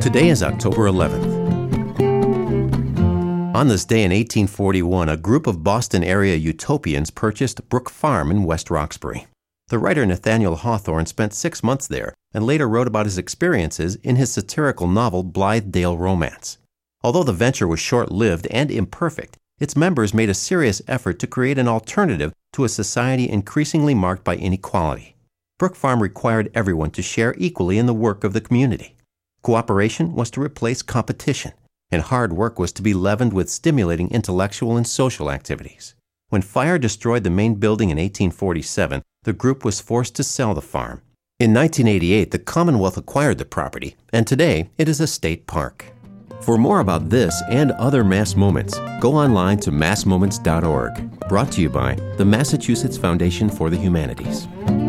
Today is October 11th. On this day in 1841, a group of Boston area utopians purchased Brook Farm in West Roxbury. The writer Nathaniel Hawthorne spent 6 months there and later wrote about his experiences in his satirical novel Blithedale Romance. Although the venture was short-lived and imperfect, its members made a serious effort to create an alternative to a society increasingly marked by inequality. Brook Farm required everyone to share equally in the work of the community. Cooperation was to replace competition, and hard work was to be leavened with stimulating intellectual and social activities. When fire destroyed the main building in 1847, the group was forced to sell the farm. In 1988, the Commonwealth acquired the property, and today it is a state park. For more about this and other Mass Moments, go online to massmoments.org. Brought to you by the Massachusetts Foundation for the Humanities.